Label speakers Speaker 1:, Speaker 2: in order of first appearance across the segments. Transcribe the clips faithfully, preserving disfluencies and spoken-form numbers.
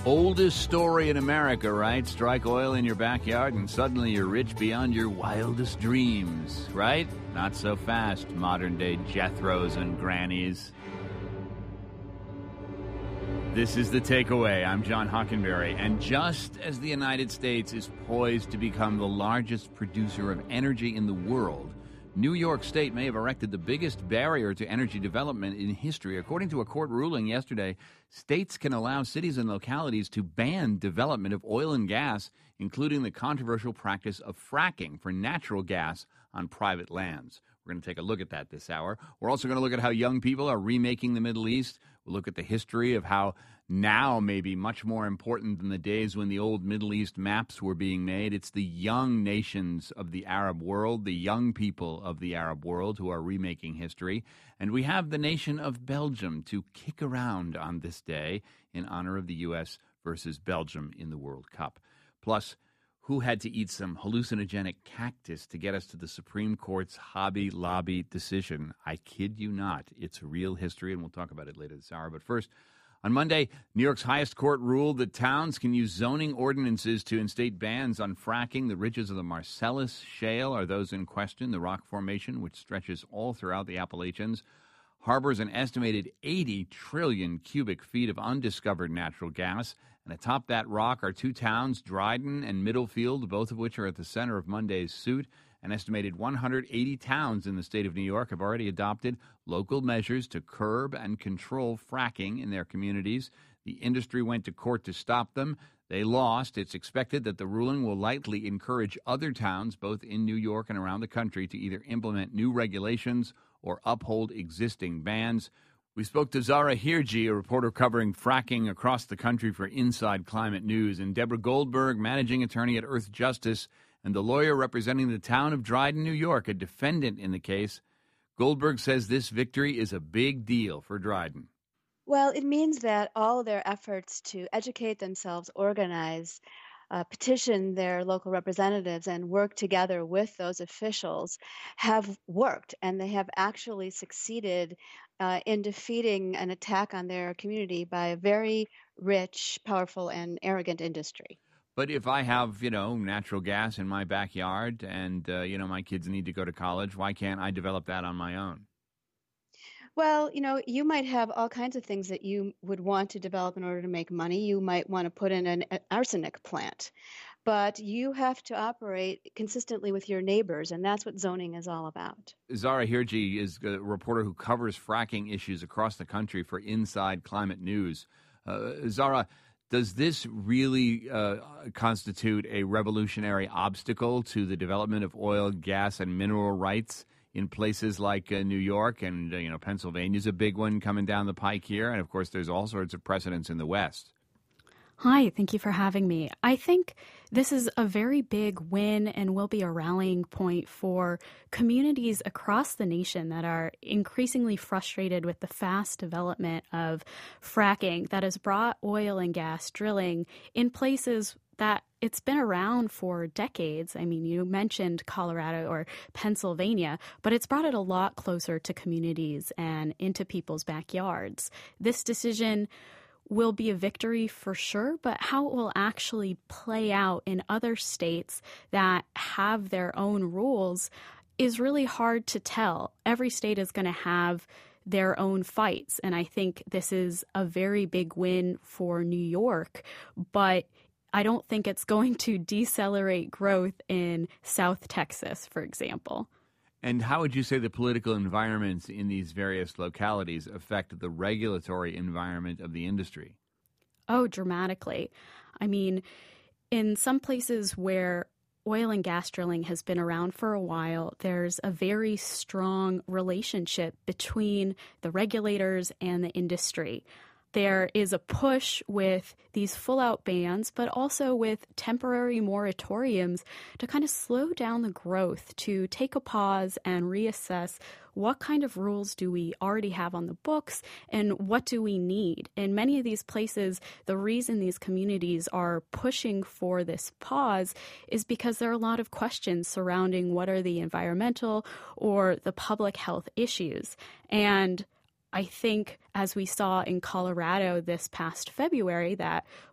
Speaker 1: Oldest story in America, right? Strike oil in your backyard and suddenly you're rich beyond your wildest dreams, right? Not so fast, modern-day Jethros and grannies. This is The Takeaway. I'm John Hockenberry, and just as the United States is poised to become the largest producer of energy in the world, New York State may have erected the biggest barrier to energy development in history. According to a court ruling yesterday, states can allow cities and localities to ban development of oil and gas, including the controversial practice of fracking for natural gas on private lands. We're going to take a look at that this hour. We're also going to look at how young people are remaking the Middle East. We'll look at the history of how now may be much more important than the days when the old Middle East maps were being made. It's the young nations of the Arab world, the young people of the Arab world who are remaking history. And we have the nation of Belgium to kick around on this day in honor of the U S versus Belgium in the World Cup. Plus, who had to eat some hallucinogenic cactus to get us to the Supreme Court's Hobby Lobby decision? I kid you not. It's real history, and we'll talk about it later this hour. But first, on Monday, New York's highest court ruled that towns can use zoning ordinances to instate bans on fracking. The ridges of the Marcellus Shale are those in question. The rock formation, which stretches all throughout the Appalachians, harbors an estimated eighty trillion cubic feet of undiscovered natural gas. And atop that rock are two towns, Dryden and Middlefield, both of which are at the center of Monday's suit. An estimated one hundred eighty towns in the state of New York have already adopted local measures to curb and control fracking in their communities. The industry went to court to stop them. They lost. It's expected that the ruling will likely encourage other towns, both in New York and around the country, to either implement new regulations or uphold existing bans. We spoke to Zara Hirji, a reporter covering fracking across the country for Inside Climate News, and Deborah Goldberg, managing attorney at Earth Justice, and the lawyer representing the town of Dryden, New York, a defendant in the case. Goldberg says this victory is a big deal for Dryden.
Speaker 2: Well, it means that all their efforts to educate themselves, organize, uh, petition their local representatives, and work together with those officials have worked, and they have actually succeeded uh, in defeating an attack on their community by a very rich, powerful, and arrogant industry.
Speaker 1: But if I have, you know, natural gas in my backyard and, uh, you know, my kids need to go to college, why can't I develop that on my own?
Speaker 2: Well, you know, you might have all kinds of things that you would want to develop in order to make money. You might want to put in an arsenic plant, but you have to operate consistently with your neighbors, and that's what zoning is all about.
Speaker 1: Zara Hirji is a reporter who covers fracking issues across the country for Inside Climate News. Uh, Zara, does this really uh, constitute a revolutionary obstacle to the development of oil, gas, and mineral rights in places like uh, New York? And, uh, you know, Pennsylvania's a big one coming down the pike here. And, of course, there's all sorts of precedents in the West.
Speaker 3: Hi, thank you for having me. I think this is a very big win and will be a rallying point for communities across the nation that are increasingly frustrated with the fast development of fracking that has brought oil and gas drilling in places that it's been around for decades. I mean, you mentioned Colorado or Pennsylvania, but it's brought it a lot closer to communities and into people's backyards. This decision will be a victory for sure, but how it will actually play out in other states that have their own rules is really hard to tell. Every state is going to have their own fights, and I think this is a very big win for New York, but I don't think it's going to decelerate growth in South Texas, for example.
Speaker 1: And how would you say the political environments in these various localities affect the regulatory environment of the industry?
Speaker 3: Oh, dramatically. I mean, in some places where oil and gas drilling has been around for a while, there's a very strong relationship between the regulators and the industry. There is a push with these full-out bans, but also with temporary moratoriums to kind of slow down the growth, to take a pause and reassess what kind of rules do we already have on the books and what do we need. In many of these places, the reason these communities are pushing for this pause is because there are a lot of questions surrounding what are the environmental or the public health issues. And I think, as we saw in Colorado this past February, that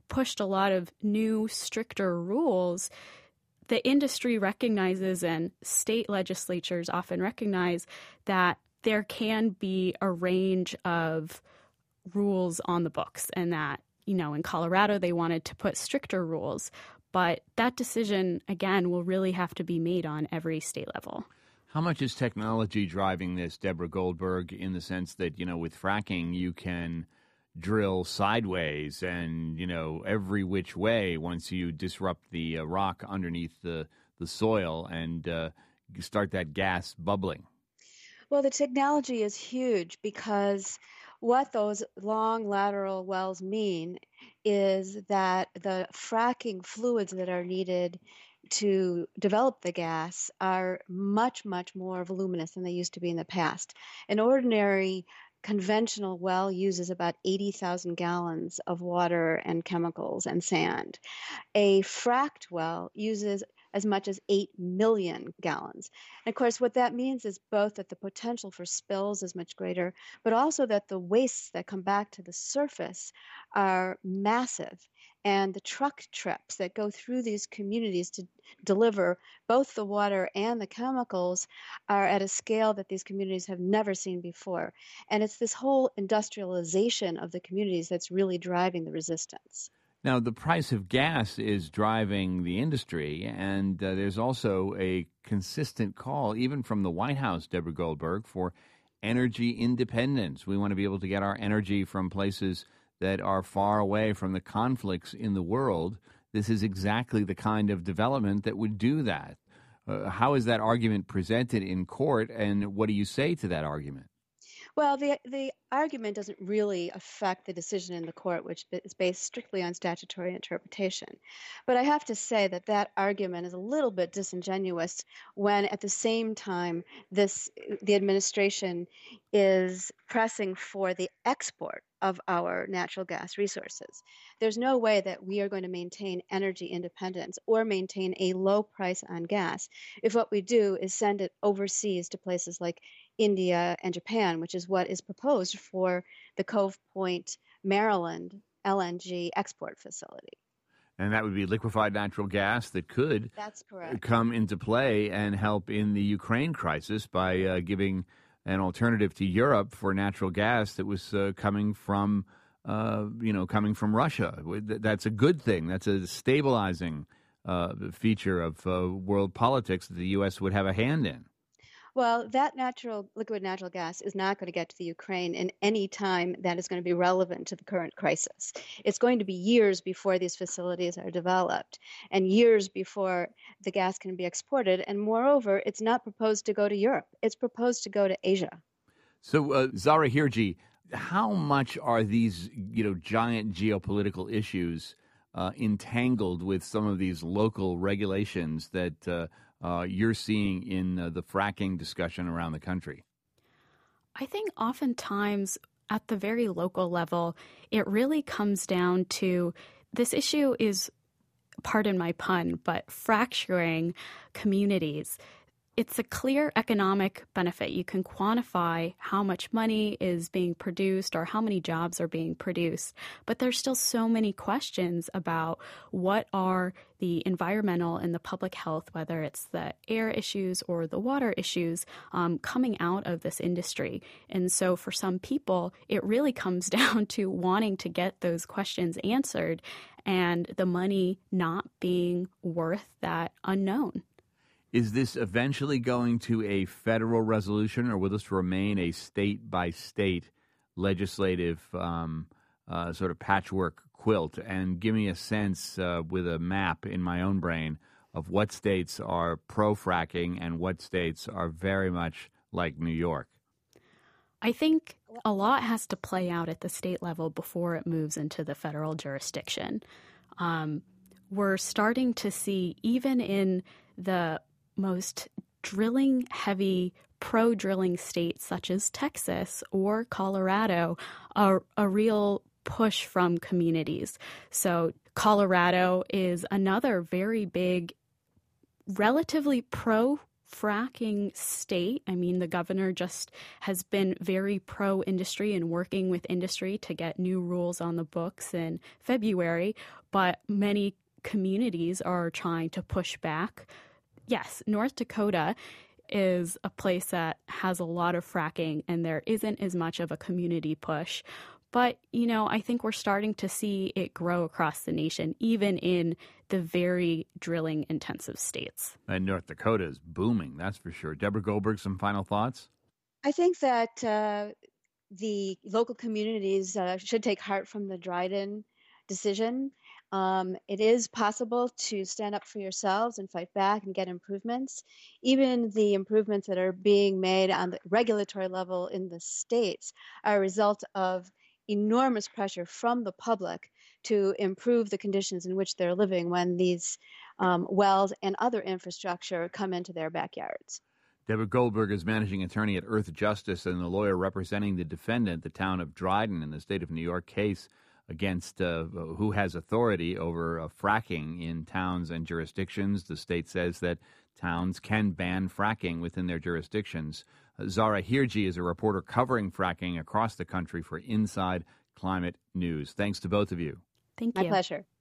Speaker 3: pushed a lot of new, stricter rules, the industry recognizes and state legislatures often recognize that there can be a range of rules on the books, and that, you know, in Colorado, they wanted to put stricter rules. But that decision, again, will really have to be made on every state level.
Speaker 1: How much is technology driving this, Deborah Goldberg, in the sense that, you know, with fracking, you can drill sideways and, you know, every which way once you disrupt the uh, rock underneath the, the soil and uh, start that gas bubbling?
Speaker 2: Well, the technology is huge because what those long lateral wells mean is that the fracking fluids that are needed to develop the gas are much, much more voluminous than they used to be in the past. An ordinary conventional well uses about eighty thousand gallons of water and chemicals and sand. A fracked well uses as much as eight million gallons. And of course, what that means is both that the potential for spills is much greater, but also that the wastes that come back to the surface are massive. And the truck trips that go through these communities to deliver both the water and the chemicals are at a scale that these communities have never seen before. And it's this whole industrialization of the communities that's really driving the resistance.
Speaker 1: Now, the price of gas is driving the industry, and uh, there's also a consistent call, even from the White House, Deborah Goldberg, for energy independence. We want to be able to get our energy from places that are far away from the conflicts in the world. This is exactly the kind of development that would do that. Uh, how is that argument presented in court, and what do you say to that argument?
Speaker 2: Well, the the argument doesn't really affect the decision in the court, which is based strictly on statutory interpretation. But I have to say that that argument is a little bit disingenuous when, at the same time, this the administration is pressing for the export of our natural gas resources. There's no way that we are going to maintain energy independence or maintain a low price on gas if what we do is send it overseas to places like India and Japan, which is what is proposed for the Cove Point, Maryland L N G export facility.
Speaker 1: And that would be liquefied natural gas that could
Speaker 2: That's correct.
Speaker 1: come into play and help in the Ukraine crisis by uh, giving an alternative to Europe for natural gas that was uh, coming from, uh, you know, coming from Russia. That's a good thing. That's a stabilizing uh, feature of uh, world politics that the U S would have a hand in.
Speaker 2: Well, that natural liquid natural gas is not going to get to the Ukraine in any time that is going to be relevant to the current crisis. It's going to be years before these facilities are developed and years before the gas can be exported. And moreover, it's not proposed to go to Europe. It's proposed to go to Asia.
Speaker 1: So, uh, Zahra Hirji, how much are these, you know, giant geopolitical issues uh, entangled with some of these local regulations that uh, Uh, you're seeing in uh, the fracking discussion around the country?
Speaker 3: I think oftentimes at the very local level, it really comes down to this issue is, pardon my pun, but fracturing communities. It's a clear economic benefit. You can quantify how much money is being produced or how many jobs are being produced. But there's still so many questions about what are the environmental and the public health, whether it's the air issues or the water issues um, coming out of this industry. And so for some people, it really comes down to wanting to get those questions answered and the money not being worth that unknown.
Speaker 1: Is this eventually going to a federal resolution, or will this remain a state-by-state legislative um, uh, sort of patchwork quilt? And give me a sense uh, with a map in my own brain of what states are pro-fracking and what states are very much like New York.
Speaker 3: I think a lot has to play out at the state level before it moves into the federal jurisdiction. Um, we're starting to see, even in the most drilling heavy pro-drilling states such as Texas or Colorado, a, a real push from communities. So Colorado is another very big, relatively pro fracking state. I mean, the governor just has been very pro-industry and working with industry to get new rules on the books in February, but many communities are trying to push back. Yes, North Dakota is a place that has a lot of fracking, and there isn't as much of a community push. But, you know, I think we're starting to see it grow across the nation, even in the very drilling intensive states.
Speaker 1: And North Dakota is booming, that's for sure. Deborah Goldberg, some final thoughts?
Speaker 2: I think that uh, the local communities uh, should take heart from the Dryden decision. Um, it is possible to stand up for yourselves and fight back and get improvements. Even the improvements that are being made on the regulatory level in the states are a result of enormous pressure from the public to improve the conditions in which they're living when these um, wells and other infrastructure come into their backyards.
Speaker 1: Deborah Goldberg is managing attorney at Earth Justice and the lawyer representing the defendant, the town of Dryden, in the state of New York case against uh, who has authority over uh, fracking in towns and jurisdictions. The state says that towns can ban fracking within their jurisdictions. Uh, Zara Hirji is a reporter covering fracking across the country for Inside Climate News. Thanks to both of you.
Speaker 3: Thank
Speaker 2: you.
Speaker 3: My
Speaker 2: pleasure.